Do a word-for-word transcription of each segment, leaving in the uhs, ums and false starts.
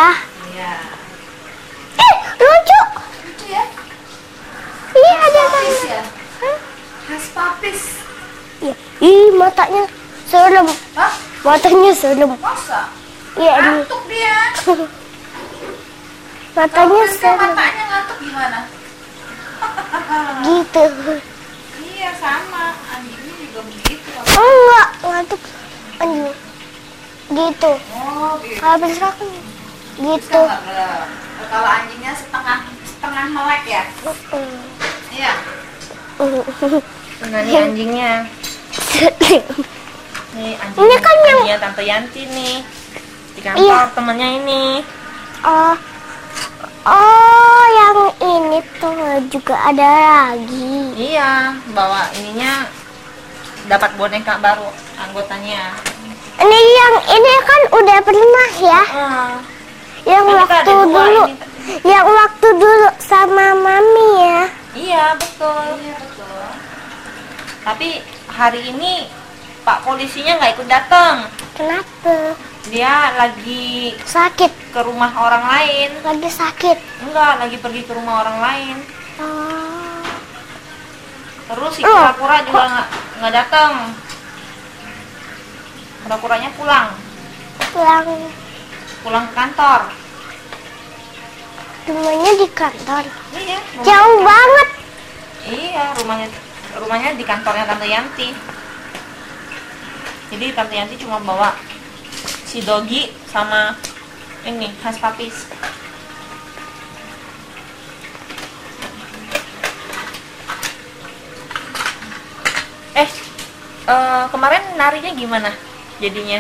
ya. Iya. Eh, lucu. Lucu ya? Iya, ada Papis kan. ya? Hah? Khas papis. Iya. Ih, matanya serem. Hah? Matanya serem. Masa? Iya, ini. Ngantuk dia. Kalau Matanya Priska serem. matanya ngantuk gimana? Gitu. Iya sama, anjingnya juga begitu. Oh, enggak, ngantuk. Anjing. Gitu. Oh gitu. Kalau Priska kan gitu. Priska nggak belum. Kalau anjingnya setengah setengah melek ya? Mm. Iya. Nah, nih anjingnya. Nih anjingnya, Ini kan yang- anjingnya Tante Yanti nih. Di kantor Iya. temennya ini. Oh, oh, yang ini tuh juga ada lagi. Iya, bawa ininya dapat boneka baru anggotanya. Ini yang ini kan udah pernah ya, Heeh. yang Kan kita waktu ada dua dulu, ini. yang waktu dulu sama mami ya. Iya, betul. Iya betul. Tapi hari ini Pak polisinya nggak ikut datang. Kenapa? Dia lagi Sakit, ke rumah orang lain. lagi sakit. Enggak, lagi pergi ke rumah orang lain. Oh, Terus si Oh, kura-kura juga nggak nggak datang. Kura-kuranya pulang, pulang pulang ke kantor. rumahnya di kantor. Iya. rumah- Jauh banget. Iya, rumahnya rumahnya di kantornya Tante Yanti. Jadi Tante Yanti cuma bawa si Dogi sama ini khas papis. Eh, eh, kemarin narinya gimana jadinya?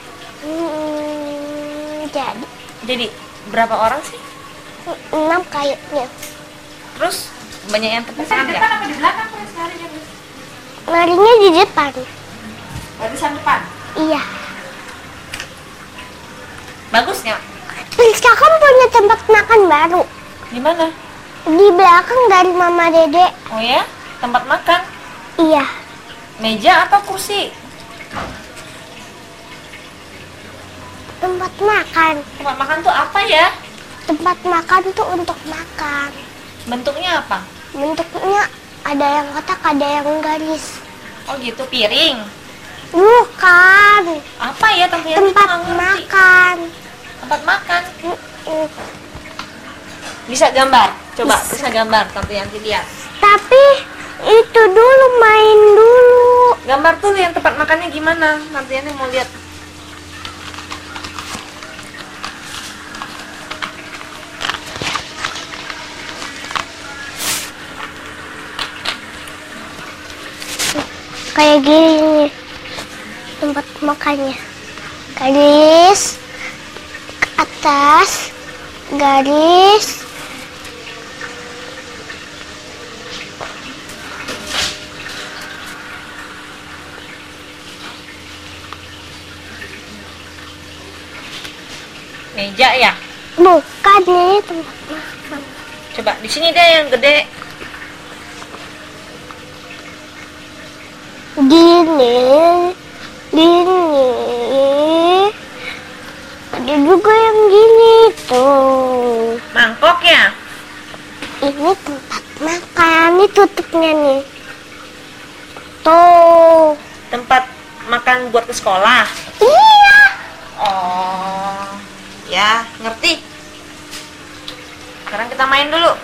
Hmm, jadi Jadi berapa orang sih? enam kayaknya. Terus banyak yang Bisa terpesan di nggak? depan apa di belakang Pris larinya Pris? Larinya di depan. Barisan depan. Iya. Bagus nggak? Priska kan punya tempat makan baru Di mana? di belakang dari Mama Dede. Oh ya, tempat makan. Iya, Meja atau kursi? tempat makan. Tempat makan tuh apa ya? Tempat makan tuh untuk makan. Bentuknya apa? Bentuknya ada yang kotak, ada yang garis. Oh gitu, piring. Bukan, Apa ya Tante Yanti tempat nggak ngerti. makan. Tempat makan. Mm-mm. Bisa gambar? Coba, Bisa. bisa gambar Tante Yanti lihat. Tapi itu dulu main dulu. Gambar tuh yang tempat makannya gimana? Tante Yanti mau lihat. Kayak gini tempat makannya. Garis ke atas, garis. Meja ya? Bukan, ini tempat makan. Coba di sini deh yang gede. Gini, gini. Ada juga yang gini tuh. Mangkok ya? Ini tempat makan, ini tutupnya nih. Tuh. Tempat makan buat ke sekolah. Iya. Oh, ya ngerti. Sekarang kita main dulu.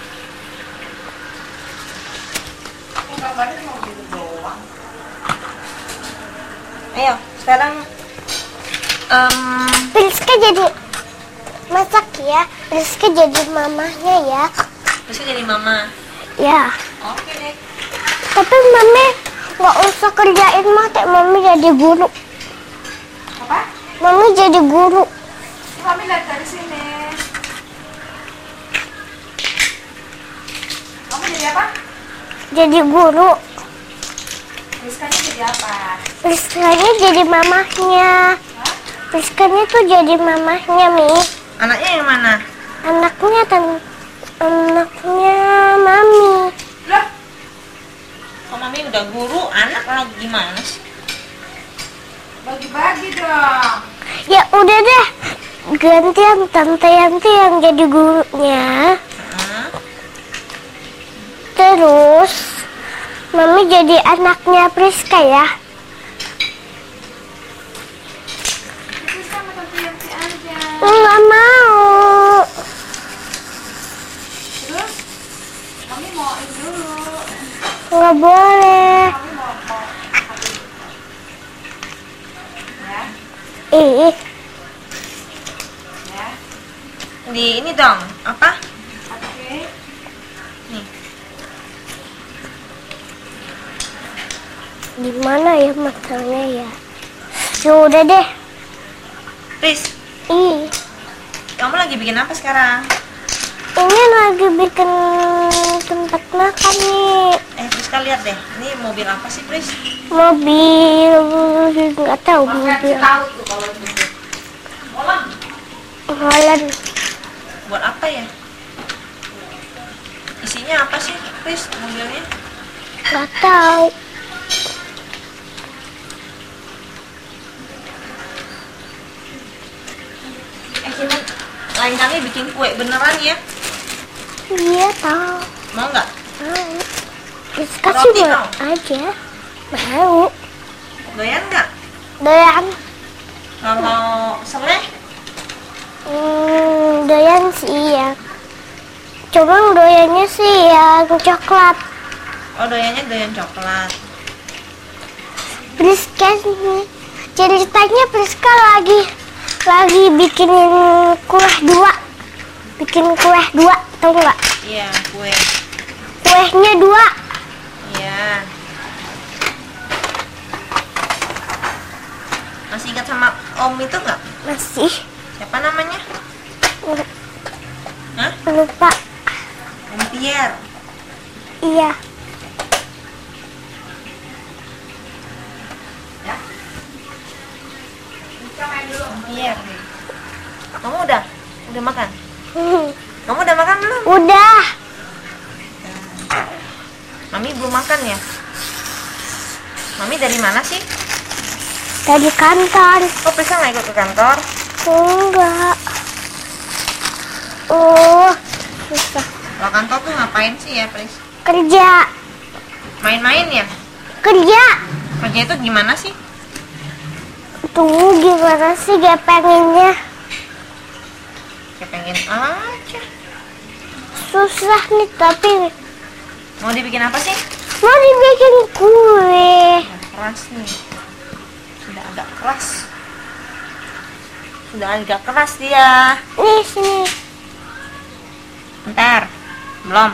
Oh, gambarnya mau gitu doang. Ayo, sekarang em, Priska jadi masak ya. Priska jadi mamahnya ya. terus jadi mama. Ya. Oke deh. Tapi mami nggak usah kerjain mati. Mami jadi guru. Apa? Mami jadi guru. Kami lihat dari sini. Kamu jadi apa? Jadi guru. Priskanya jadi apa? Priskanya jadi mamahnya. Hah? Priskanya tuh jadi mamahnya, Mi. Anaknya yang mana? Anaknya tan anaknya Mami. Lah, Oh, mami udah guru, anak lagi gimana sih? bagi-bagi dong. Ya udah deh. gantian Tante Yanti yang jadi gurunya. Hah? Terus Mami jadi anaknya Priska ya. Itu sama Tante Yanti aja. Nggak mau. Terus Mami mau ini dulu. Nggak boleh. Mami mau mau ya, Ih, ya. Di ini dong, apa? Oke. Nih. gimana ya masalahnya ya? Sudah deh. Pris, Ih, kamu lagi bikin apa sekarang? ini lagi bikin tempat makan nih. Eh, Priska lihat deh. Ini mobil apa sih, Pris? Mobil, nggak tahu Mas mobil. tahu tuh kalau itu. Molen. Holland. Buat apa ya? Isinya apa sih, Pris, mobilnya? Nggak tahu. Eh, kita lain kali bikin kue beneran ya? Iya tahu. Mau nggak? Mau. Terus kasih Roti mau mau? aja. Mau. Doyan nggak? Doyan. Kalau seleh? Hmm, doyan sih ya. Cuma doyannya sih yang coklat. Oh, doyannya doyan coklat. Priska nih. Ceritanya Priska lagi lagi bikinin kue dua. Bikin kue dua, tau nggak? Iya, kue. Kuenya dua. Iya. Masih ingat sama Om itu nggak? Masih Siapa namanya? Hah? lupa. Om Pierre. Iya. Ya. Kita main dulu. Om Pierre. Kamu udah? Udah makan? Hmm, Kamu udah makan belum? udah. Mami belum makan ya? Mami dari mana sih? Dari kantor. Kok Prisa nggak ikut ke kantor? Enggak. Oh, susah. Kalau kantor tuh ngapain sih ya, Pris? Kerja. Main-main ya? Kerja. Kerja itu gimana sih? Tuh gimana sih gak pengennya? Kayak pengen aja. Susah nih tapi Mau dibikin apa sih? mau dibikin kue. Udah keras nih. Sudah agak keras. Sudah agak keras dia. Nih sini. Bentar. Belum.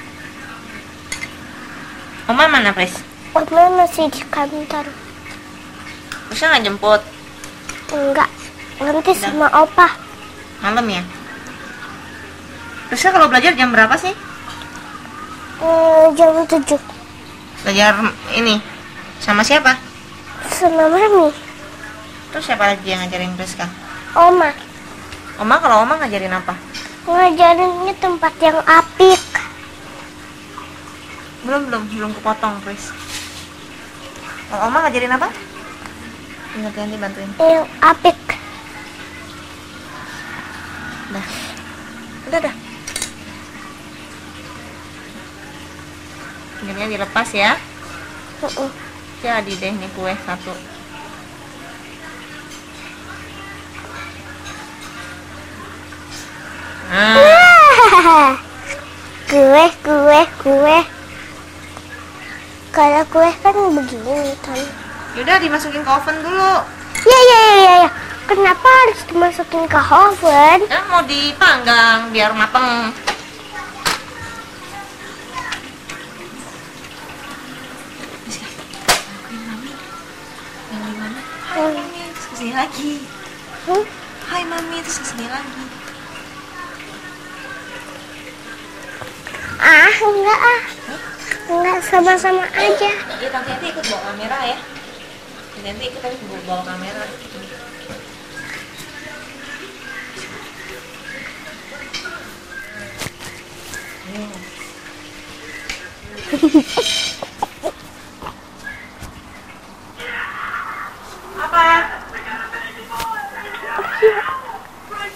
Oma mana, Pris? Oma masih di kantor. Bisa nggak jemput? Enggak. Nanti Udah. sama opa. Malam ya? Prisca kalau belajar jam berapa sih? Hmm, jam tujuh. Belajar ini sama siapa? Sama mami. Terus siapa lagi yang ngajarin Prisca? Oma. Oma, kalau Oma ngajarin apa? Ngajarinnya tempat yang apik. Belum, belum, belum kepotong, Pris. Kalau Oma ngajarin apa? Nanti nanti bantuin. Yang apik. Udah. Udah, dah. Akhirnya dilepas ya. Uh-uh. Jadi deh nih kue satu. Nah, Wah, kue, kue, kue. Kalau kue kan begini kan. yaudah dimasukin ke oven dulu. Ya, ya, ya, ya, ya. Kenapa harus dimasukin ke oven? Kan mau dipanggang biar mateng. Hai mami, terus kesini lagi. Hmm? Hai mami, terus kesini lagi. Ah, enggak ah. Enggak, sama-sama aja. Iya, tante nanti ikut bawa kamera ya. Nanti ikut tapi bawa, bawa kamera. Hmm. Apa?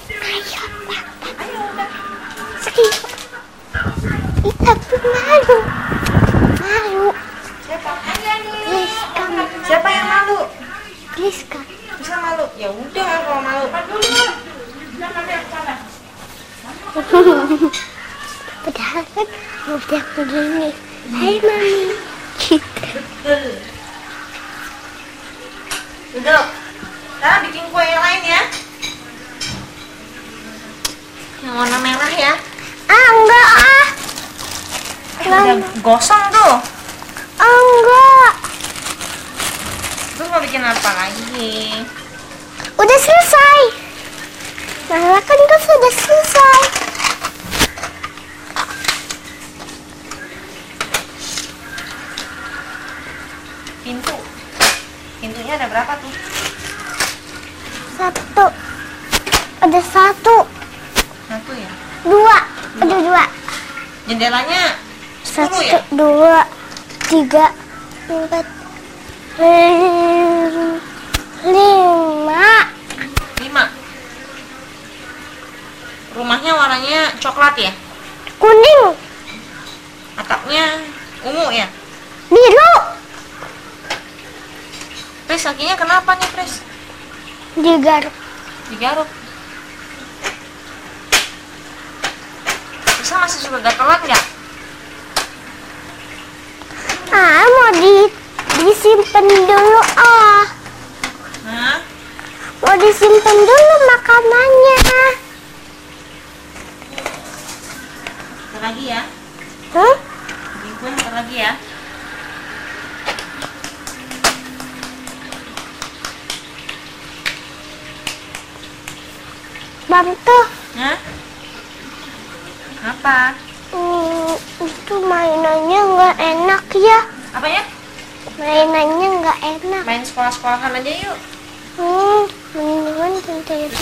padahal kan udah begini. Hai mami. Gitu. Betul. Duduk. Nah, bikin kue yang lain ya. Yang warna merah ya. Ah enggak ah. Eh, udah gosong tuh. Ah enggak. Terus mau bikin apa lagi? Udah selesai. Malah kan tuh sudah selesai. Pintu. Pintunya ada berapa tuh? Satu. Ada satu. Satu ya. Dua. Ada dua. Jendelanya Satu, sepuluh ya? dua, tiga, empat, lim- lima. Lima. Rumahnya warnanya coklat ya? Kuning, Atapnya ungu ya? biru, Pris, kakinya kenapa nih, Pris? digaruk. Digaruk. Bisa masih suka gatelan nggak? Ah, mau di disimpan dulu ah. Hah? Mau disimpan dulu makanannya. Bentar lagi ya. Huh? Bikin kue bentar lagi ya. Bantu. Hah? Apa? Hmm, itu mainannya nggak enak ya. Apa ya? Mainannya nggak enak. Main sekolah-sekolahan aja yuk. Hmm, mendingan tante itu.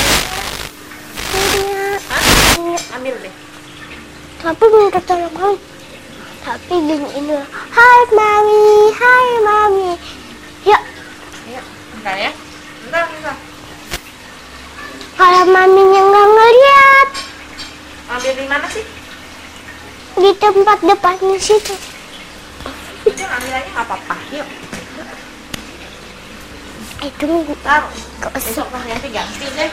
Iya. Hah? Ambil deh. Tapi minta tolong kamu. Tapi gini ini. Hai mami, hai mami. Yuk, Ayo, bentar ya. Bentar, bentar. kalau maminya nggak ngeliat Ambil di mana sih? di tempat depannya situ. Itu ambil aja nggak apa-apa. Yuk. Eh tunggu. Taruh. Kok Besok lah nanti ganti deh.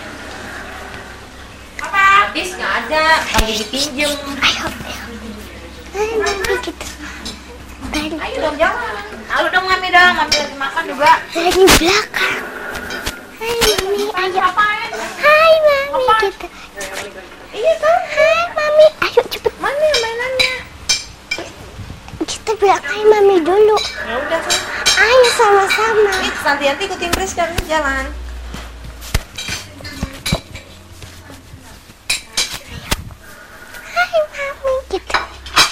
Apa? Habis nggak ada. Lagi dipinjem. Ayo, ayo. Hai mami kita. Dari, Ayo dong jalan. Ayo dong mami dong. Mami lagi makan juga. dari belakang. Hai mami, ayo. Hai mami kita. Iya kan? Hai mami, ayo cepet. Mana mainannya? Kita bilang hai mami dulu. Ya udah sih. Ayo sama-sama. Nih, nanti-nanti ikutin Pris kan jalan. Hai mami kita.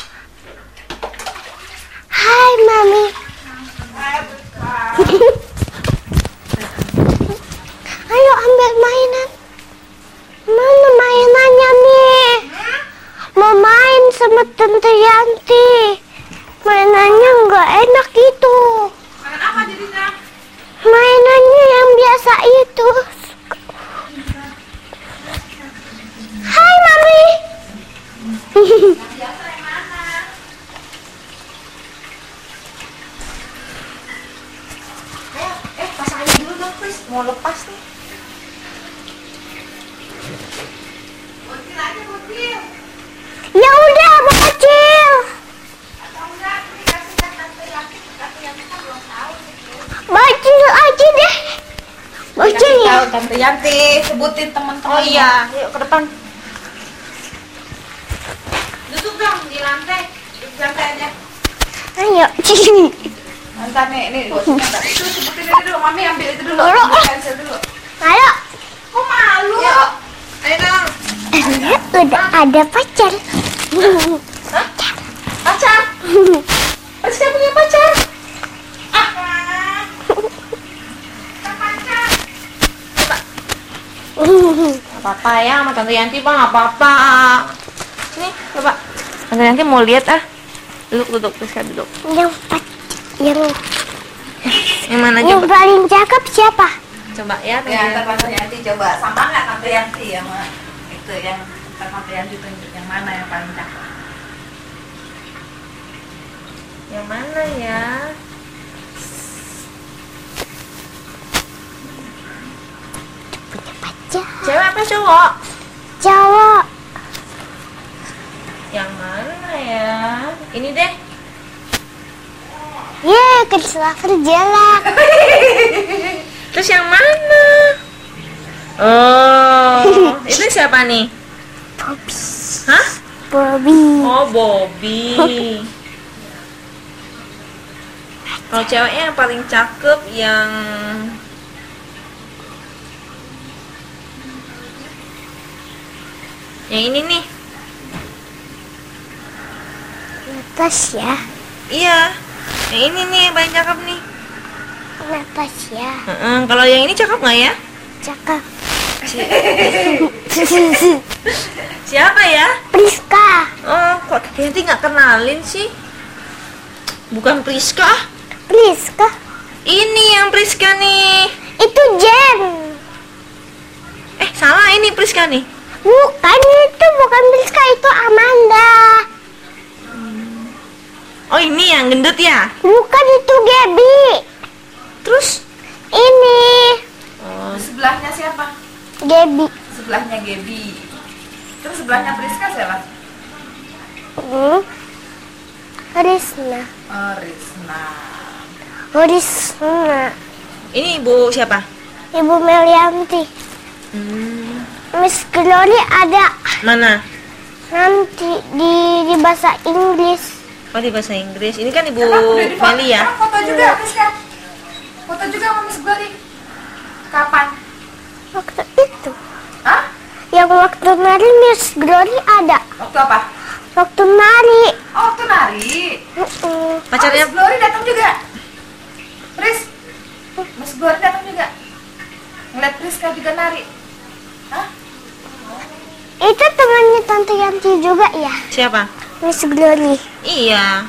Hai mami. Ayo ambil mainan. Mana mainannya nih? Mau main sama Tante Yanti. Mainannya nggak enak itu. Makan apa jadinya? Mainannya yang biasa itu. Hai mami. Biasa yang mana? Ayo, eh pasang aja dulu dong Pris. Mau lepas nih. Bocil aja bocil. Ya udah bocil. Atau enggak dikasih ke tante Yati, tante Yati kan belum tahu nih. Bocil aja deh. Bocil Kasih ya. tahu tante Yanti, sebutin teman-teman. Oh iya, yuk ke depan. Duduk dong di lantai. Duduk di lantai aja. Ayo. Ntar nih, nih bocilnya ntar. Itu sebutin itu dulu, mami ambil itu dulu. Dulu. Ambil pensil dulu. Ayo. Kok malu? Yuk. Ayo dong. Ternyata udah ada pacar. Hah? Pacar? Pris kan punya pacar? Ah. Kita pacar. Gak apa-apa ya sama Tante Yanti bang, gak apa-apa. Nih, coba. Tante Yanti mau lihat ah. Duduk, duduk, Pris kan duduk. Yang pac yang Yang mana yang coba? paling cakep siapa? Coba ya, Tante Ya, Yanti. ntar tante Yanti coba. Sama nggak tante Yanti ya, Ma? Itu yang ntar tante Yanti tunjuk yang mana yang paling cakep. Yang mana ya? Punya pacar. Cewek apa cowok? Cowok. Yang mana ya? Ini deh. Yeay, Christopher jelek. Terus yang mana? Oh, itu siapa nih? Bobby. Hah? Bobby. Oh, Bobby. Kalau ceweknya yang paling cakep yang yang ini nih. Natasha. Iya. Yang ini nih yang paling cakep nih. Natasha. Heeh, kalau yang ini cakep nggak ya? Cakep. Siapa ya? Priska. Oh, kok Yanti nggak kenalin sih? Bukan Priska. Priska. Ini yang Priska nih. Itu Jen. Eh, salah, ini Priska nih. Bukan itu, bukan Priska, itu Amanda. Oh, ini yang gendut ya? Bukan, itu Gaby. Terus? Ini Oh, Sebelahnya siapa? Gaby. Sebelahnya Gaby. Terus sebelahnya Priska siapa? Hmm. Risna. Oh, Risna. Risna. ini ibu siapa? Ibu Melianti. Hmm. Miss Glory ada Mana? nanti di di bahasa Inggris. Oh, di bahasa Inggris. Ini kan ibu Emang udah difoto- Meli ya? emang foto juga Priska? Foto juga sama Miss Glory? Kapan? Waktu itu, Hah? yang waktu nari Miss Glory ada. Waktu apa? Waktu nari. Oh, waktu nari. Mm-mm. Pacarnya Oh, Miss Glory datang juga. Pris, Miss Glory datang juga. Ngeliat Priska juga nari. Hah? Itu temannya Tante Yanti juga ya, siapa? Miss Glory. Iya.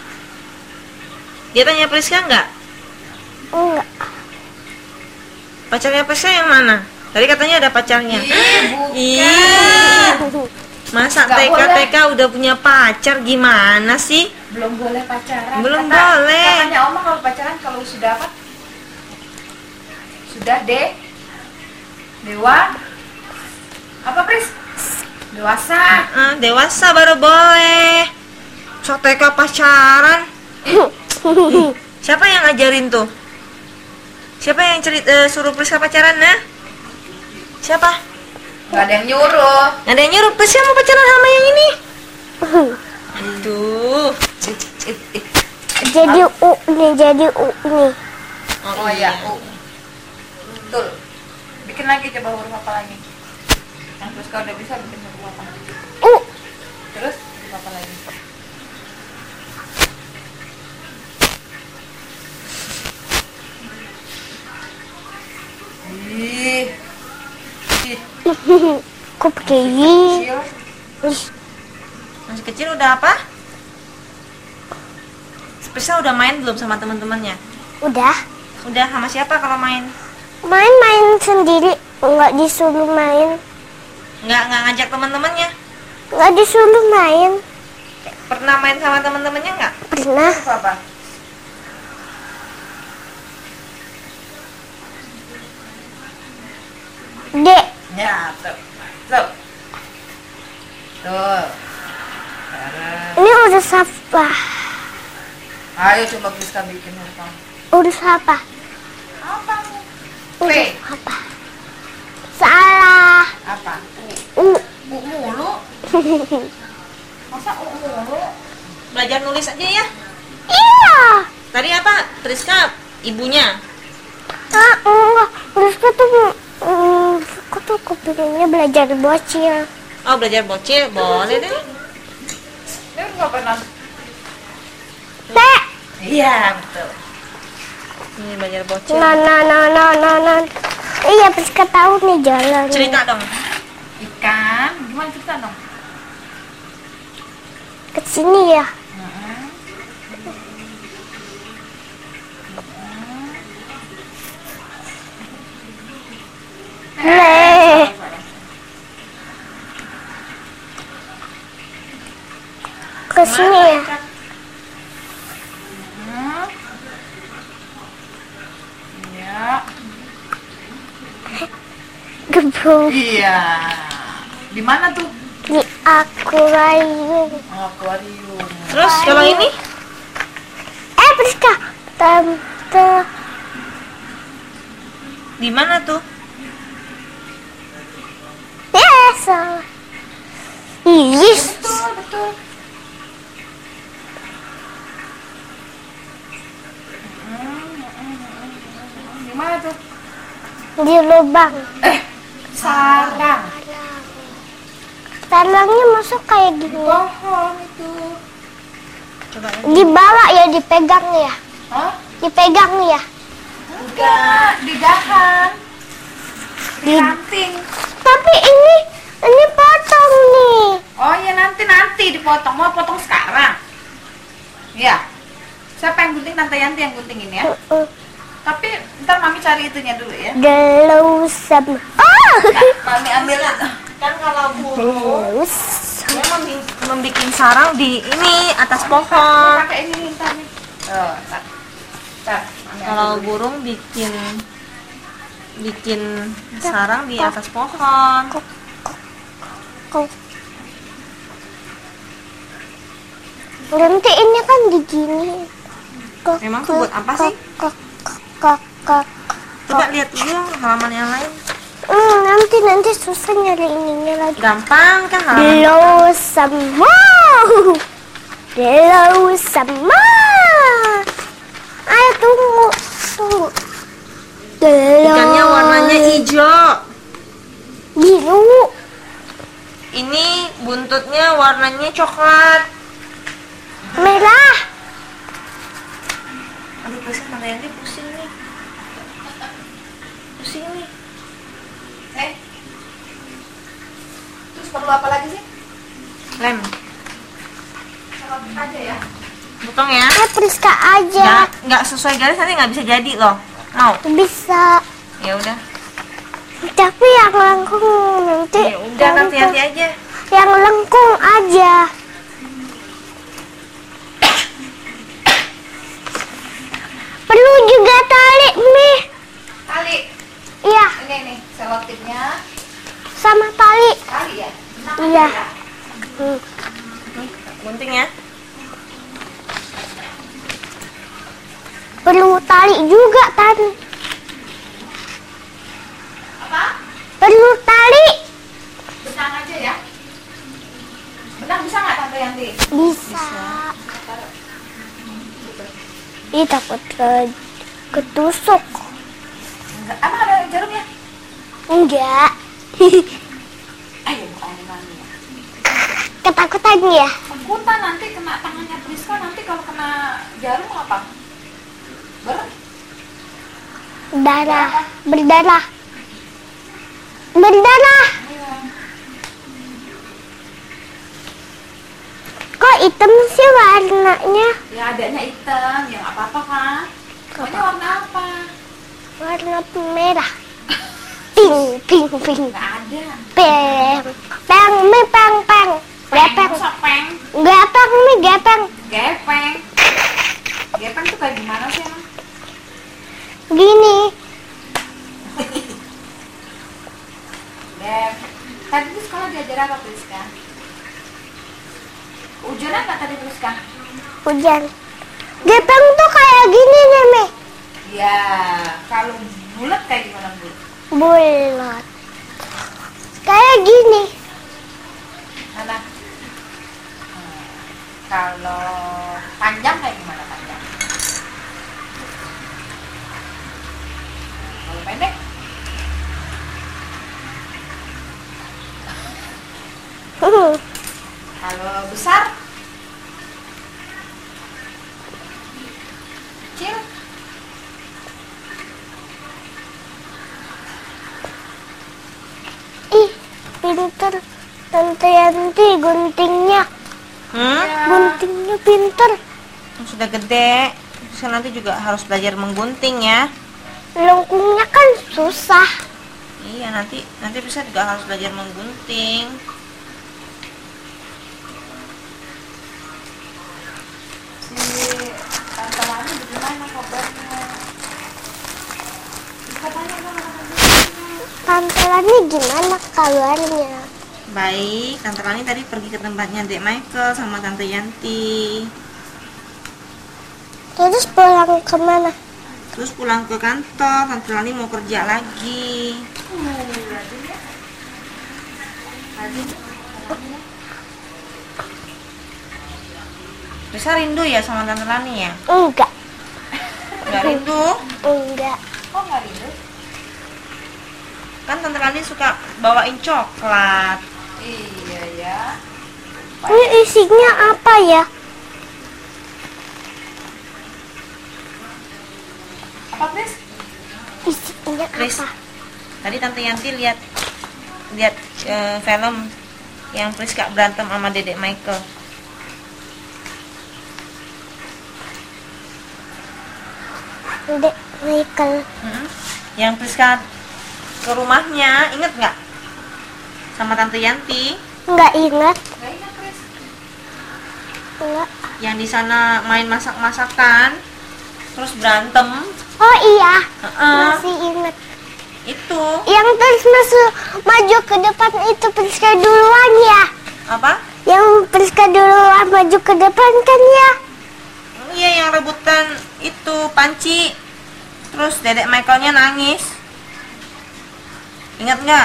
Dia tanya Priska nggak? Enggak. Pacarnya Priska yang mana? Tadi katanya ada pacarnya. Ih, bukan. Ih, masa Nggak T K boleh. T K udah punya pacar, gimana sih? Belum boleh pacaran. Belum Kata- boleh. Katanya Oma kalau pacaran kalau sudah apa? Sudah deh. Dewa. Apa, Pris? Dewasa. Ah, dewasa baru boleh. So T K pacaran. Siapa yang ngajarin tuh? Siapa yang cerit eh, suruh Priska pacaran, nah? Siapa? Gak ada yang nyuruh. Nggak ada yang nyuruh Priska mau pacaran sama yang ini. Aduh. Jadi U nih, jadi U nih. Oh iya. Oh. Betul. Bikin lagi coba huruf apa lagi? Yang terus kalau udah bisa bikin huruf apa lagi? U. Terus huruf apa lagi? Ih. Ih. Kok pakai Y? Kecil. Masih kecil udah apa? Priska udah main belum sama teman-temannya? Udah. Udah sama siapa kalau main? Main-main sendiri, nggak disuruh main. Nggak nggak ngajak teman-temannya? Nggak disuruh main. Pernah main sama teman-temannya nggak? Pernah. Huruf apa? D. Ya, tuh. Tuh. Tuh. Terus. Ini urus apa? Ayo coba Priska bikin huruf apa? Urus apa? Apa? Urus apa? Salah. Apa? U. U mulu? Masa U mulu? Belajar nulis aja ya. Iya. Tadi apa? Priska ibunya. Ah, enggak. Urus tuh, mm, aku tuh kepinginnya belajar bocil. Oh, belajar bocil boleh deh. Ini huruf apa, Nan? T. Iya, betul. Ini belajar bocil. No, no, no, no, no, no. Iya, Priska tahu nih jalan. Cerita dong. Ikan, gimana cerita dong? Ke sini ya. Nih. Ke sini ya. Hmm. Iya. Gebuk Iya. Di mana tuh? di aku. Akuarium. Akuarium. Terus kalau ini? Eh, Priska. Tante. Di mana tuh? Ya, salah. Yes. Betul, betul. Di mana tuh? Di lubang. Eh, sarang. Sarangnya masuk kayak gini. Pohon itu. Coba ya. Dibawa ya, dipegang ya. Hah? Dipegang ya. Enggak, di dahan. Di Di- ranting. Tapi ini ini potong nih. Oh ya nanti nanti dipotong. Mau potong sekarang? Iya. Siapa yang gunting? Tante Yanti yang guntingin ya. Uh, Tapi ntar mami cari itunya dulu ya. Gelusam. Oh. Mami ambil. Kan kalau burung Gelus. dia membuat sarang di ini atas pohon. Pakai ini ntar nih. Oh, ntar. Ntar. Mami Kalau ambil dulu. burung bikin bikin sarang di atas pohon. Kok. Nanti ini kan digini. Kok, Memang tuh buat apa sih? Kok, kok, kok, kok. Coba lihat dulu halaman yang lain. Hmm, nanti nanti susah nyari ininya lagi. Gampang kan halaman. Gelusam. Wow. Gelusam. Ayo tunggu, tunggu. Ikannya warnanya hijau. biru. Ini buntutnya warnanya coklat. Merah. Aduh, pusing mana yang dia pusing nih. Pusing nih. Eh. Terus perlu apa lagi sih? Lem. Kalau aja ya. Potong ya. Eh, Priska aja. Nggak, nggak sesuai garis nanti nggak bisa jadi loh. Mau? Bisa. Ya udah. Tapi yang lengkung nanti. Ya udah nanti nanti aja. Yang lengkung aja. Perlu juga tali, Mi. Tali. Iya, Ini nih selotipnya. sama tali. Tali ya. Enak Iya. aja ya? Hmm. Gunting ya. Perlu tali juga, tadi. Apa? Perlu tali. Benang aja ya. Benang bisa nggak Tante Yanti? Bisa. Ih, takut ke- ketusuk. Enggak. Emang ada jarumnya? Enggak. Ayo bukain mami ya. Ketakutan ya? Takutan nanti kena tangannya Priska, nanti kalau kena jarum apa? Ber? Darah. Berdarah. Berdarah. Iya. Kok hitam sih warnanya? Ya adanya hitam, ya nggak apa-apa kan? Pokoknya warna apa? Warna merah. Pink, pink, pink. Nggak ada. Peng. Peng, mi peng, peng. Gepeng. Masa peng? Gepeng, mi gepeng. Gepeng. Gepeng tuh kayak gimana sih emang? Gini. Gep. Tadi tuh sekolah diajar apa Priska? Hujanan nggak tadi Priska? Hujan. Gepeng tuh kayak gini nih, Mi. Ya, kalau bulat kayak gimana Bu? Bulat. Kayak gini. Mana? Hmm, kalau panjang kayak gimana panjang? Kalau pendek? Kalau besar? Kecil? Ih, pinter. Tante Yanti guntingnya. Hmm? Ya. Guntingnya pinter. Sudah gede. Terus nanti juga harus belajar menggunting ya. Lengkungnya kan susah. Iya, nanti nanti bisa juga harus belajar menggunting. Si Tante Lani bagaimana kabarnya? Katanya kan anak-anaknya. Tante Lani gimana kabarnya? Baik, Tante Lani tadi pergi ke tempatnya Dek Michael sama Tante Yanti. Terus pulang kemana? Terus pulang ke kantor, Tante Lani mau kerja lagi. Bisa rindu ya sama Tante Lani ya? Enggak. Nggak rindu? Enggak. Kok nggak rindu? Kan Tante Lani suka bawain coklat. Iya ya. Ini isinya apa ya? Apa Pris? Isinya Chris, apa? tadi Tante Yanti lihat lihat eh, film yang Priska berantem sama Dedek Michael. Dek Michael. Mm-mm. Yang Priska ke rumahnya, inget nggak? Sama Tante Yanti, Enggak ingat. Nggak ingat Pris. Enggak. yang di sana main masak-masakan, terus berantem. Oh iya. Heeh. Masih ingat. Itu Yang terus masuk maju ke depan itu Priska duluan ya. apa? Yang Priska duluan maju ke depan kan ya. Iya, yang rebutan itu panci. Terus Dedek Michaelnya nangis. Ingat nggak?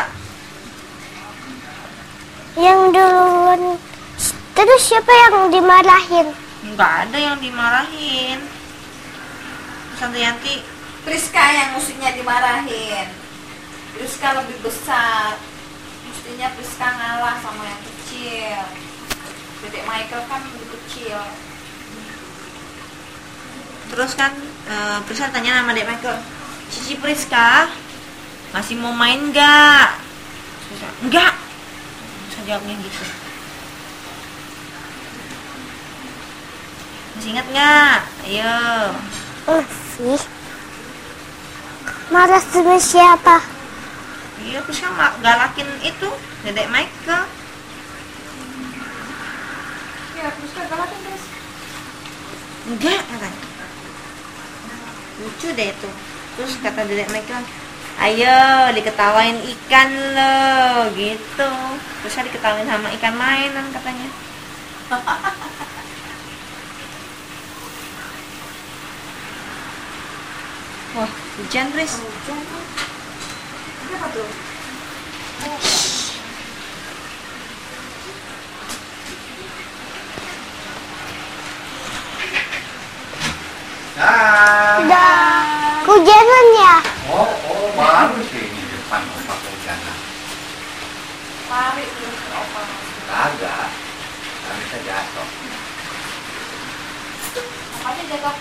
Yang duluan. Terus siapa yang dimarahin? Nggak ada yang dimarahin. Terus Tante Yanti, Priska yang mestinya dimarahin. Priska lebih besar. Mestinya Priska ngalah sama yang kecil. Dedek Michael kan lebih kecil. terus kan eh, Priska tanya sama Dedek Michael, Cici Priska masih mau main nggak? Priska, enggak. Priska jawabnya gitu. Masih ingat nggak? Ayo. Masih. Marah sama siapa? Iya, Priska ma- galakin itu Dedek Michael. Ya, Priska galakin Pris. Enggak, katanya. Lucu deh itu. Terus kata Dedek Michael, ayo diketawain ikan lo, gitu. Terus diketawain sama ikan mainan katanya. Wah, hujan Tris. Apa tuh? Dah. Udah hujanan ya? Oh, oh, bagus ini depan opak hujanan. Lari terus ke opa. Kagak. Kan bisa jatuh. Opanya jatuh.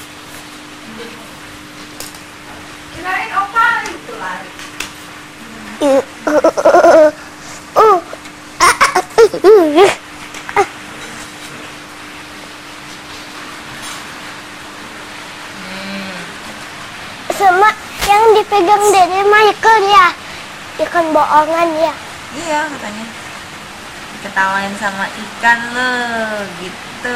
Kirain opa itu lari. Uh, uh, uh, uh. Sama yang dipegang dari Michael ya. Ikan bohongan ya. Iya, katanya. Diketawain sama ikan lo, gitu.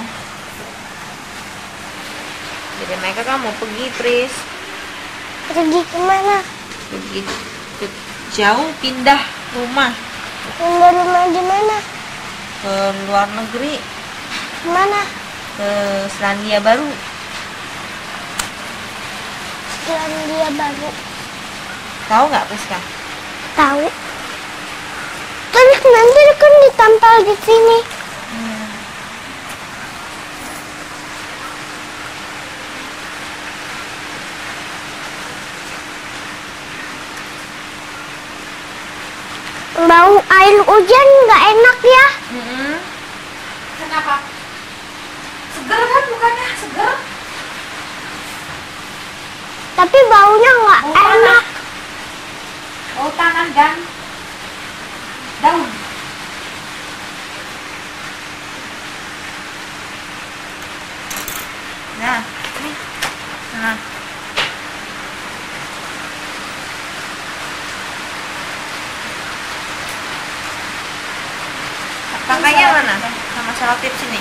Jadi mereka kan mau pergi, Tris. Pergi kemana? Pergi ke jauh, pindah rumah Pindah rumah di mana? ke luar negeri, Kemana? ke Selandia Baru. Selandia Baru. Tahu nggak, Priska? Tahu. Terus nanti kan ditampal di sini. Hmm. Bau air hujan nggak enak ya? Mm-mm. Kenapa? Seger kan bukannya? Seger? Tapi baunya nggak Bau tanah. enak. Bau tanah dan daun. Nah, ini. Nah. Kakaknya mana? Sama selotip sini.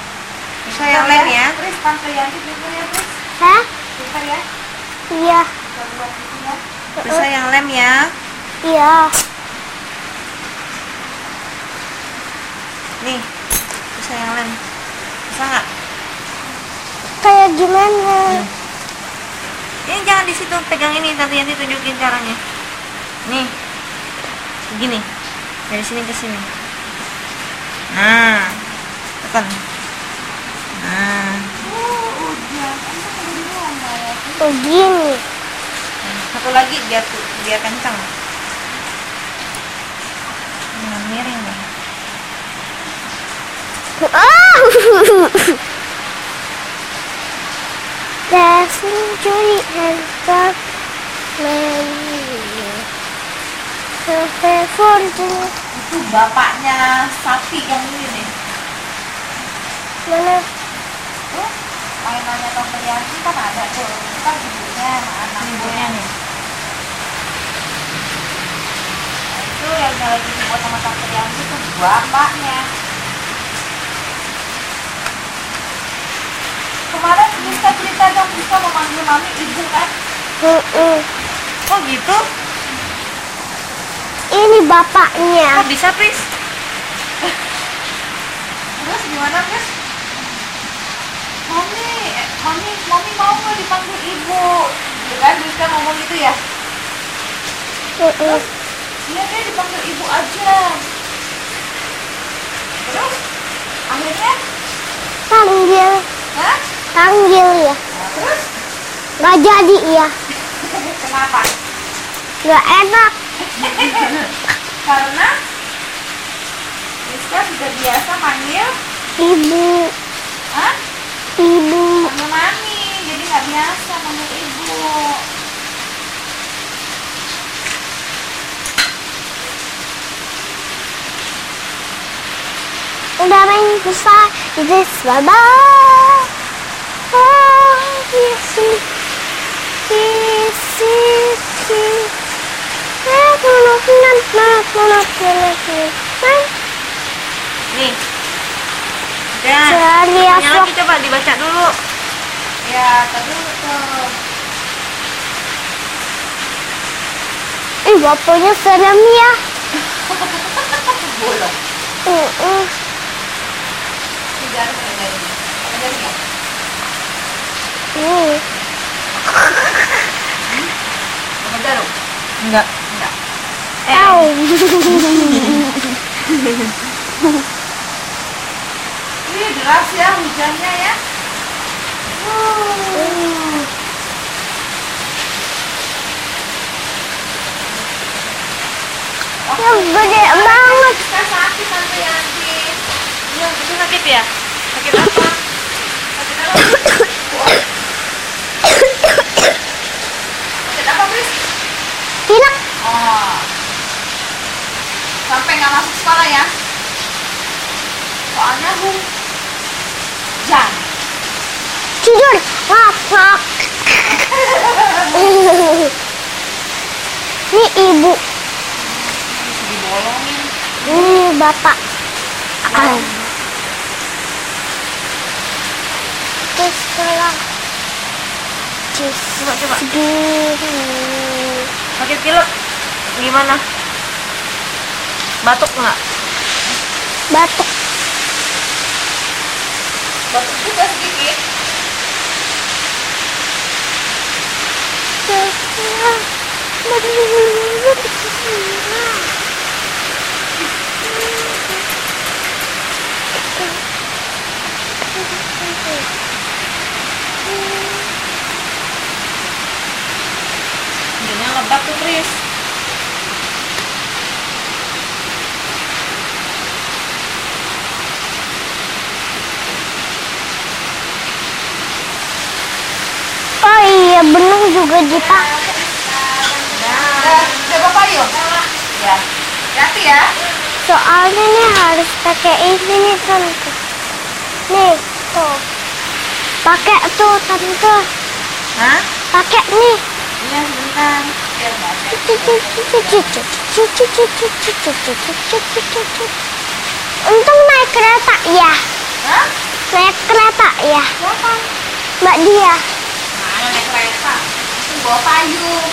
Bisa yang lain ya. Pris, tante Yanti bentar ya Pris. Hah? Bentar ya. Iya. buat gitu ya. Bisa yang lem ya. Iya. Nih, bisa yang lem. Bisa nggak? Kayak gimana? Ini jangan di situ, pegang ini, nanti nanti tunjukin caranya. Nih, begini, dari sini ke sini. Nah, tekan. Nah, Oh, udah. Kan ada di rumah ya. Begini. satu lagi biar biar kencang. Nah, miring nih. Ah! The century has got many. Sampai fortune. Itu bapaknya sapi yang ini nih. Mana? Tuh, mainannya Tante Rianti kan ada tuh. Itu kan ibunya sama anaknya. Ibunya nih. Nah, itu yang lagi dibuat sama Tante Rianti itu bapaknya. Kemarin bisa cerita dong, bisa memanggil mami ibu kan? Mm-mm. Oh gitu? Ini bapaknya. Kok bisa, Pris? Terus gimana, Pris? Mami, eh, mami, mami mau nggak dipanggil ibu? Ya kan, bisa ngomong gitu ya? Mm-mm. Iya deh, dipanggil ibu aja. Terus, akhirnya, Panggil, hah? panggil ya. Nah, terus, Gak jadi ya. kenapa? Gak enak. Karena Rizka sudah biasa manggil, Ibu, hah? ibu. Manggil mami, jadi nggak biasa manggil ibu. Udah main besar. This bye-bye. Oh, yes, yes, yes, yes, yes. Eh, nunuk, nunuk, nunuk, nunuk, nunuk, nunuk. Nih. Udah. Cari Yang asok. lagi coba dibaca dulu. Ya, tadi tuh. Ih, bapaknya serem ya. Bolong. Mm-mm. Tidak ada dari ini. Ada dari ya? Nih. Ada jarum? Enggak. Enggak. Eh, Au. Ini deras ya hujannya ya. Hmm. Yang gede banget. Kita sakit Tante Yanti. iya, itu sakit ya? Sakit apa? Sakit apa? Sakit apa, Pris? Pilek. Oh. Sampai nggak masuk sekolah ya? Soalnya hujan. Tidur. Ngap, ngap. Ini ibu. Dibolongin. Ini bapak. Ah. Ke sekolah. Coba, coba. Segini. Sakit pilek. Gimana? Batuk nggak? Batuk. Batuk juga sedikit. Hujannya lebat tuh, Pris. Oh iya, benung juga dipakai. Udah, udah Bapak yuk. Ya. Hati ya. Soalnya nih harus pakai ini nih tante. Nih, tuh. Pakai tuh tante. Hah? Pakai nih. Iya, sebentar. Biar nggak ada. Untung naik kereta ya. Hah? Naik kereta ya. Siapa? Mbak dia. Mana naik kereta? bawa payung.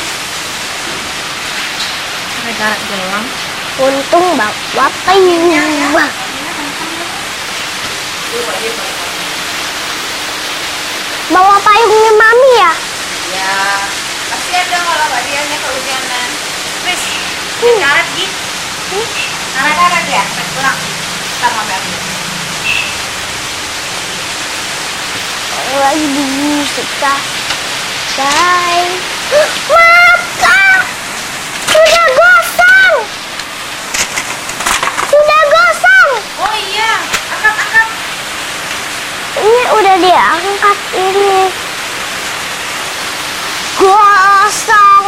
Mereka gelang. Untung bawa payung. Ya, ya. Ini kenceng ya. Coba dia bawa. Bawa payungnya mami ya? Ya, pasti ada kalau nggak dianya kehujanan. Pris, hmm. karet gitu. Karet-karet ya, pulang. Ntar sampai ambil. Lagi dibuka. Bye. Maka sudah gosong. Sudah gosong. Oh iya, angkat-angkat. Ini udah diangkat ini. Gosong.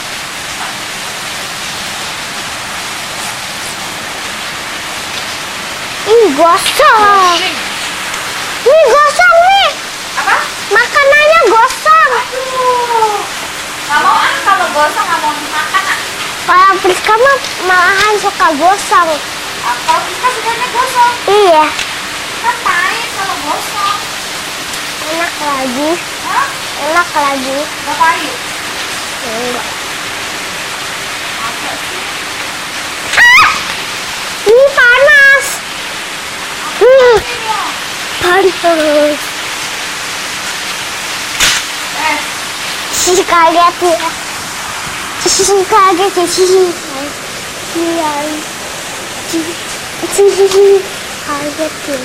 Ini gosong. Ini gosong nih. Apa? Makanannya gosong. Aduh. Nggak mau ah kalau gosong nggak mau dimakan ah. Kalau Priska mah malahan suka gosong. Ah, kalau kita sukanya gosong, Iya. kan pahit kalau gosong. Enak lagi. Hah? Enak lagi. Nggak pahit. Enggak. Apa sih? Ah! Ini panas. Hmm, Ini loh. panas. Eh, Sisi kaget ya. Sisi kaget ya. Sisi iya. Sisi kaget ya.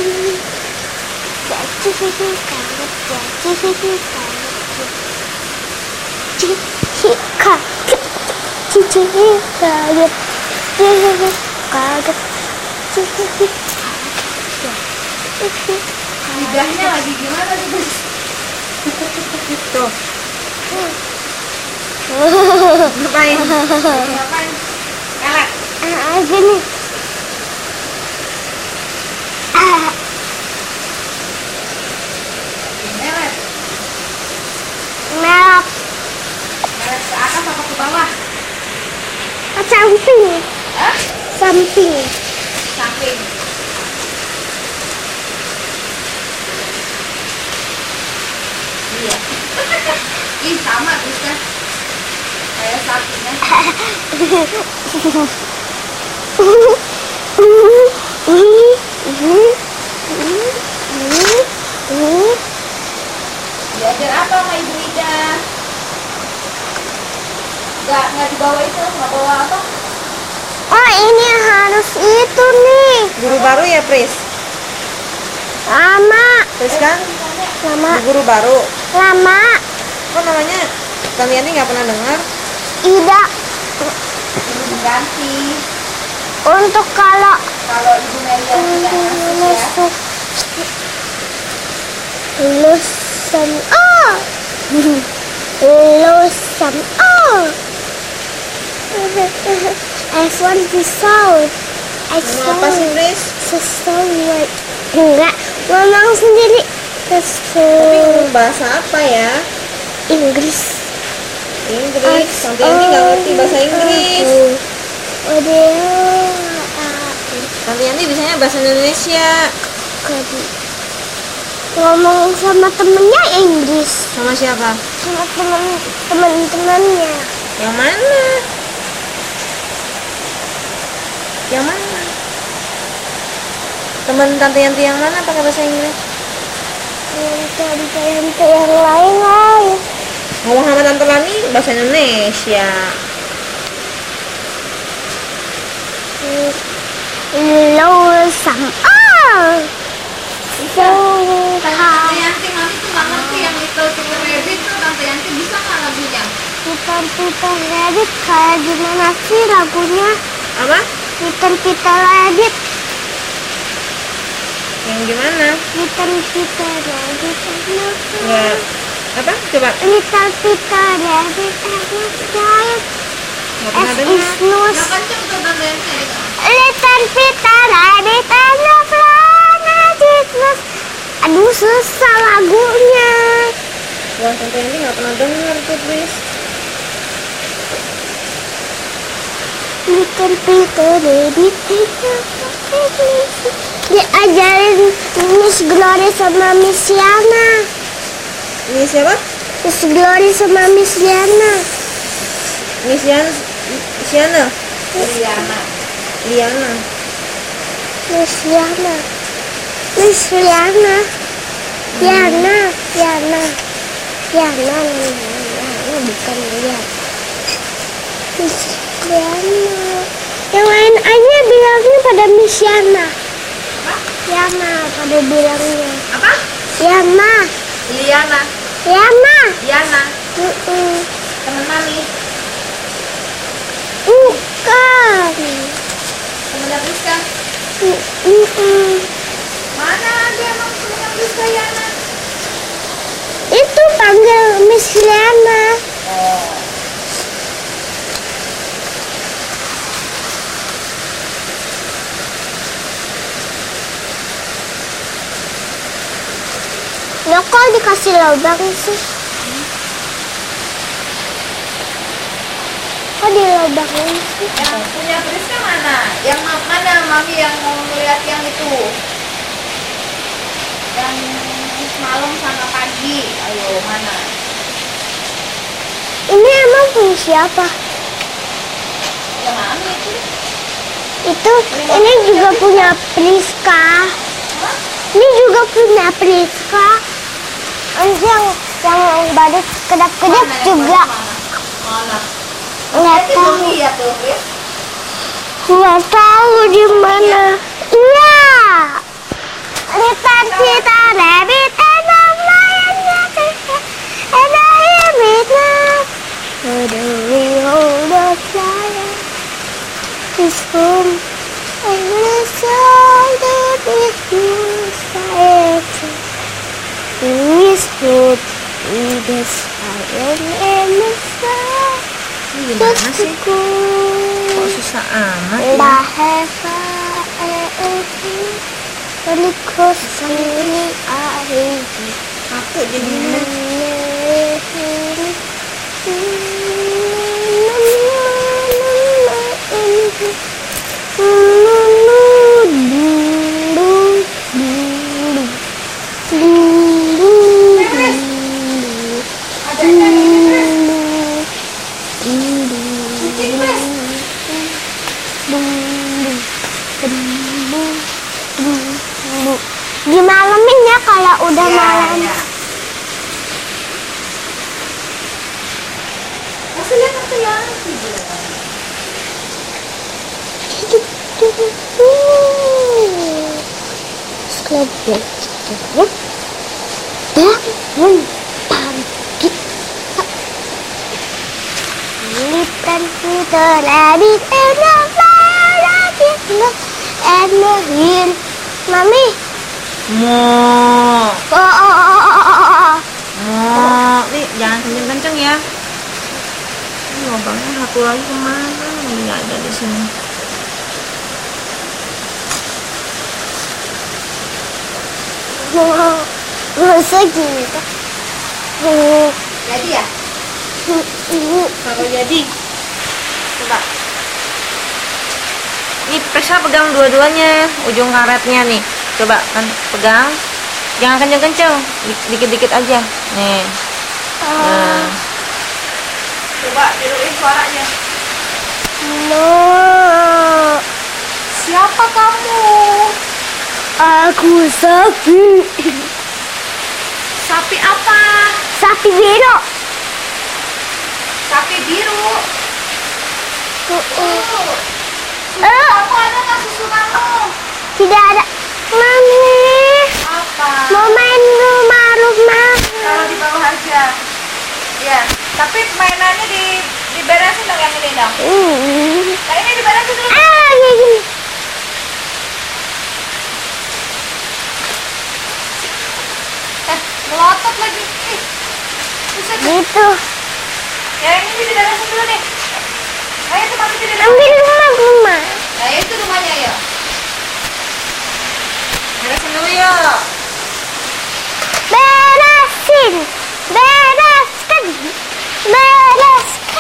Sisi kaget ya. Sisi kaget ya. Sisi kaget. Sisi kaget. Sisi kaget. Sisi kaget. lidahnya lagi gimana nih guys? Tuh. Ngapain? Ngapain? Elek. Ah, gini. Ah, Elek. merah Elek ke atas apa ke bawah? samping, Hah? samping. Samping. Iya. Ih sama terus kan. Kayak sapinya. Diajar apa sama Ibu Ida? Gak, nggak dibawa itu, nggak bawa apa? Oh, ini harus itu nih. Guru baru ya, Pris? Lama, Pris kan? lama, Guru baru. lama. Kok namanya Tante Yani nggak pernah dengar? Ida. Diganti. Untuk kalau Kalau Ibu Melia tidak masuk ya. masuk lulusan oh lulusan oh S one pisau S Ngomong apa sih, Pris? pesawat enggak ngomong sendiri Tapi pesawat ngomong bahasa apa ya? Inggris Inggris. Tante Yani nggak ngerti bahasa Inggris. udah Tante Yani bisanya bahasa Indonesia. ngomong sama temennya Inggris Sama siapa? sama temen teman-temannya. Yang mana? Yang mana? Teman Tante Yanti yang mana pakai bahasa Inggris? Yang tante-tante yang lain lain. Ngomong sama Tante Lani bahasa Indonesia. Lulusan oh so Tante Yanti mami tuh nggak ngerti yang Little Peter Rabbit tuh Tante Yanti bisa nggak lagunya? Peter Peter Rabbit kayak gimana sih lagunya? Apa? Peter Peter Rabbit, Yang gimana? Peter Peter Rabbit, Enggak. Apa? Coba. Little Peter Rabbit, anak giant, Nggak pernah as dengar. is nose. Nggak kenceng tuh Tante Yanti itu. Little Peter Rabbit, anak planet is nose. Aduh susah lagunya. Wah, Tante Yanti nggak pernah dengar tuh, Pris. Little Peter Rabbit, diajarin Miss Glory sama Miss Yana. Ini siapa? Miss Glory sama Miss Liana. Miss Yan, Siana, Liana. Liana. Miss Liana. Miss Liana. Liana. Liana. Liana. Liana bukan Liana. Miss Liana. Yang lain aja bilangnya pada Miss Yana. Yana pada bilangnya. Apa? Yana. Liana. Yana. Liana. Mm-mm. Temen mami. Bukan. Temennya Priska. Mm-mm. Mana dia emang temennya Priska Yana? Itu panggil Miss Liana. Oh. Ya kok dikasih lubang sih? Kok dilubangin sih? Yang punya Priska mana? Yang ma- mana mami yang mau melihat yang itu? Yang malam sama pagi. Ayo mana? Ini emang punya siapa? Ya mami itu. Itu ini juga punya Priska. Hah? Ini juga punya Priska. Nanti yang yang badut kedap-kedap Mana yang juga. Mana? Mana? Nggak Nanti tahu. belum lihat tuh, Pris. Nggak tahu di mana. Iya. Lipat kita rabbit and a lion and a rabbit. Ada hold of lion. Is home. And the soul that is society. Is hope in the silent and the sun. Ini gimana sih? Kok susah amat ya? La heva eeti Melikos ini ahiji Aku jadinya. Dimalamin ya kalau udah Ya, malam. ya. Masih lihat aku yang Sekelebih ya. Bangun pagi. Lipan kita rabbit and a rabbit and a hill. Mami. Mo, Oh, oh, oh, oh, oh, oh, oh. mo. Nih, jangan kenceng-kenceng ya. Ini lubangnya satu lagi kemana? Ini ada di sini. Mau masa gitu. Hmm, jadi ya? ini Kalau jadi, coba. Ini Priska pegang dua-duanya, ujung karetnya nih. Coba kan pegang, jangan kenceng-kenceng, Di- dikit-dikit aja. Nih, nah. Coba tiruin suaranya. no. Siapa kamu? Aku sapi. Sapi apa? Sapi biru. Sapi biru. Uh, uh. Uh, Eh, kamu ada nggak susu kamu? tidak ada. Mami, Apa? mau main rumah-rumah. Kalau di bawah aja. Ya, tapi mainannya di diberesin dong yang ini dong. Hmm. Nah ini diberesin dulu. Ah, kayak gini. Eh, melotot lagi. Ih, buset. Gitu. Ya yang ini diberesin dulu nih. Ayo tuh mami diberesin. Ambil rumah-rumah. Nah itu rumahnya ya. Beresin dulu yuk. Beresin. Bereskan. Bereskan.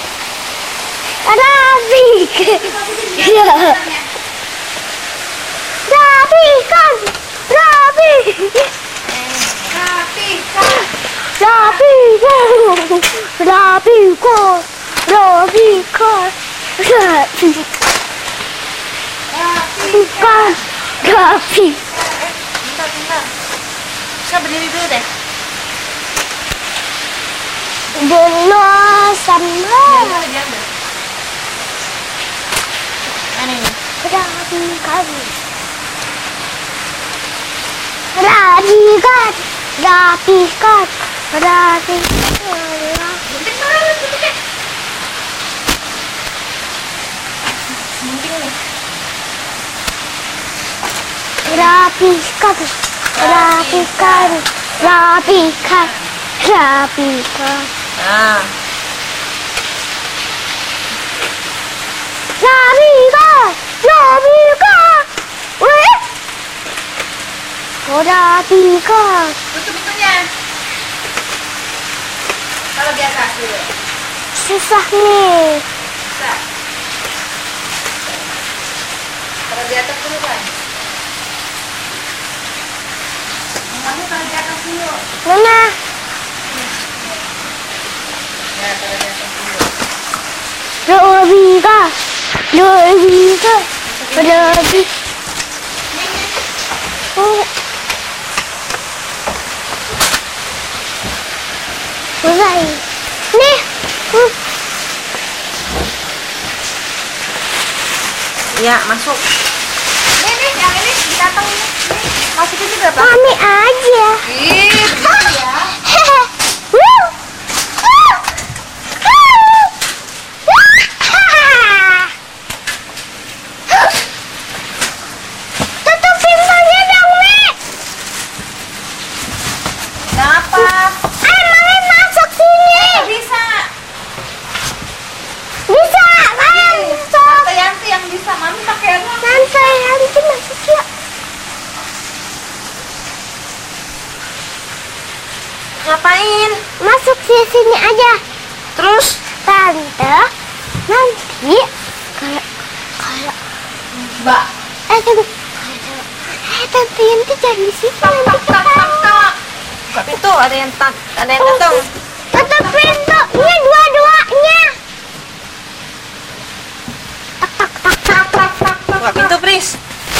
Rapikan. Ya. Rapikan. Rapi. Rapi kan. Rapikan. Rapiko, Rapiko, Rapiko, Rapiko. Bentar, bentar. Saya berdiri dulu deh. Dulu sama Jangan. Mana ini? Rapiko, Rapiko, Rapiko, Rapiko. Gunting mana? Guntingnya. Gunting nih. Rapikan, rapikan, rapikan, rapikan, Nah, rapikan, rapikan, wih, oh rapikan, Tutup pintunya. Kalau di atas dulu. susah nih, Bisa. Kalau di atas dulu kan. Kamu kalau di atas dulu. mana? Ya, kalau di atas dulu. Rapikan, rapikan, rapikan, oh, mulai, nih, hmm. ya masuk. Nih, nih, yang ini binatang ini. Nih, masukin juga, Pak. Mami aja. Ih, begitu ya. Tutup pintunya dong, Mi. Kenapa? Ayo, Mami masuk sini. Bisa. Bisa, ayo masuk. Tante Yanti yang bisa. Mami pakai rok. Tante Yanti masuk yuk. Ngapain? Masuk di sini aja. Terus? Tante, nanti kalau kalau Mbak. eh tunggu. Eh Tante Yanti jangan di situ nanti Tak, tak, ketahuan. tak. Buka pintu, ada yang tak, ada yang datang. Tutup pintunya dua-duanya. Tak tak tak tak tak tak. Buka pintu, Pris.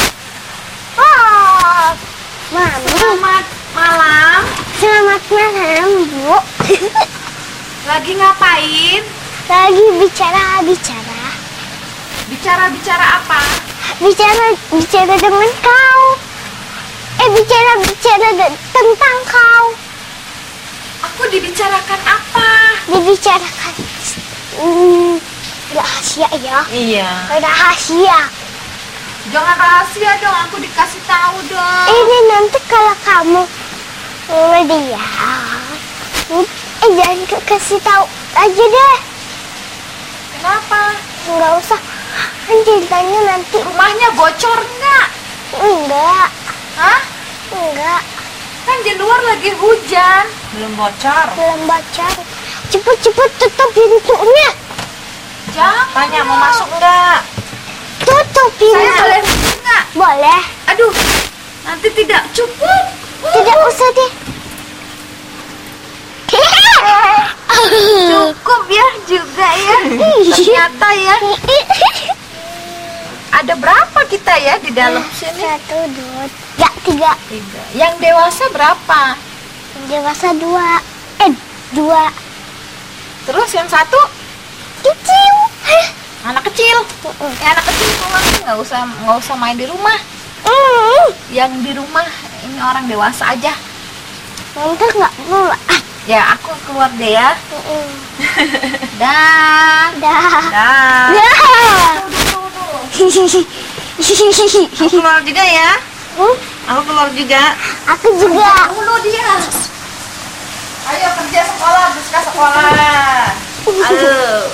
Oh, Mami. Selamat malam. Selamat malam, Bu. Lagi ngapain? Lagi bicara-bicara. Bicara-bicara apa? Bicara bicara dengan kau. Eh, bicara-bicara de- tentang kau. Aku dibicarakan apa? Dibicarakan hmm, rahasia ya. Iya. Rahasia. Jangan rahasia dong, aku dikasih tahu dong. Ini nanti kalau kamu ngeliat, eh jangan ke- kasih tahu aja deh. Kenapa? Nggak usah. Kan ceritanya nanti Rumahnya bocor nggak? enggak, Hah? enggak. Kan di luar lagi hujan. Belum bocor. Belum baca. Cepet-cepet tutup pintunya. Jangan. Tanya mau masuk enggak? Tutup Saya pintu. boleh masuk nggak? Boleh. Aduh, nanti tidak cukup. Tidak usah deh. Cukup ya juga ya. Ternyata ya. Ada berapa kita ya di dalam sini? Satu, dua, tiga, tiga. Tiga. Yang dewasa berapa? Dewasa dua. Eh, dua. Terus yang satu Kecil. anak kecil. Ya, anak kecil pulang nggak usah nggak usah main di rumah. Hmm. Yang di rumah ini orang dewasa aja. Nanti nggak mau. Ah, Ya aku keluar deh ya. mm. Dah. Dah. Dah. Dah. Aku keluar juga ya. Hmm, Aku keluar juga. Aku juga. Dulu dia. Ayo kerja sekolah, Buska sekolah. Halo.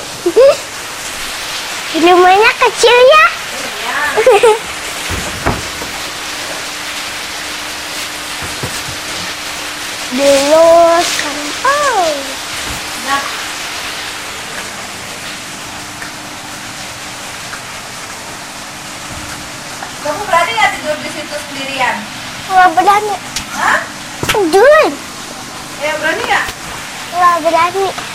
Rumahnya kecil ya. Diluruskan. Oh. Nah. Kamu berani nggak tidur di situ sendirian? Nggak berani. Hah? Tidur. Ya berani nggak? nggak berani.